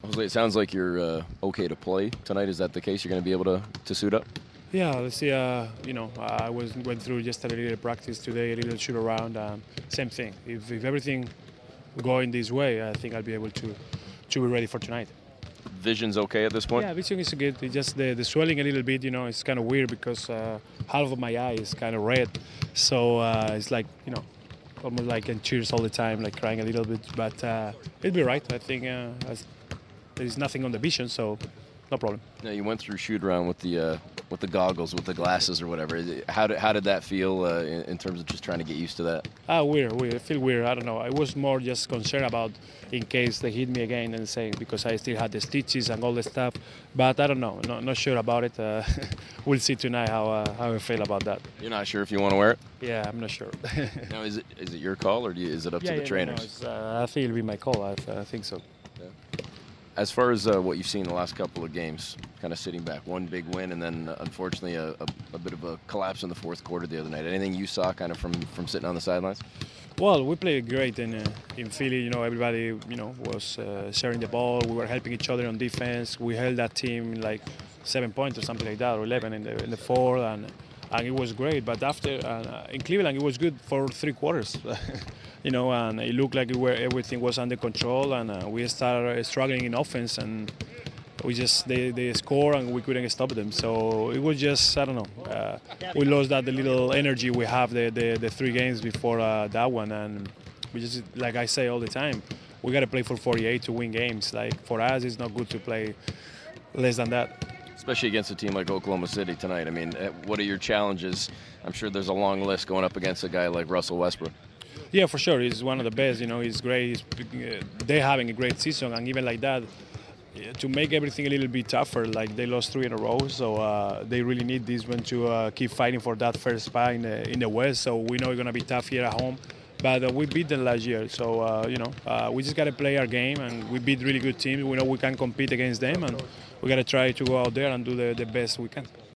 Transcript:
Jose, it sounds like you're okay to play tonight. Is that the case? You're going to be able to suit up? Yeah, let's see. I went through just a little practice today, a little shoot around. Same thing. If everything going this way, I think I'll be able to be ready for tonight. Vision's okay at this point? Yeah, vision is good. It's just the swelling a little bit. It's kind of weird because half of my eye is kind of red, so it's like almost like in tears all the time, like crying a little bit. But it'll be right. I think there is nothing on the vision, so no problem. Now you went through shoot around with the goggles, with the glasses or whatever. How did that feel in terms of just trying to get used to that? Weird. I feel weird. I don't know. I was more just concerned about in case they hit me again and say because I still had the stitches and all the stuff. But I don't know. Not sure about it. We'll see tonight how I feel about that. You're not sure if you want to wear it? Yeah, I'm not sure. Now, is it your call or is it up to the trainers? I think it'll be my call. I think so. As far as what you've seen the last couple of games, kind of sitting back, one big win and then unfortunately a bit of a collapse in the fourth quarter the other night. Anything you saw kind of from sitting on the sidelines? Well, we played great in Philly. Everybody was sharing the ball. We were helping each other on defense. We held that team like 7 points or something like that, or 11 in the fourth, and it was great. But after in Cleveland, it was good for 3 quarters. And it looked like everything was under control, and we started struggling in offense, and they score and we couldn't stop them. So it was just I don't know. We lost that the little energy we have the 3 games before that one, and we just like I say all the time, we got to play for 48 to win games. Like for us, it's not good to play less than that. Especially against a team like Oklahoma City tonight. I mean, what are your challenges? I'm sure there's a long list going up against a guy like Russell Westbrook. Yeah, for sure. He's one of the best. He's great. They're having a great season, and even like that, to make everything a little bit tougher, like they lost 3 in a row, so they really need this one to keep fighting for that first spot in the West. So we know it's gonna be tough here at home, but we beat them last year. So we just gotta play our game, and we beat really good teams. We know we can compete against them, and we gotta try to go out there and do the best we can.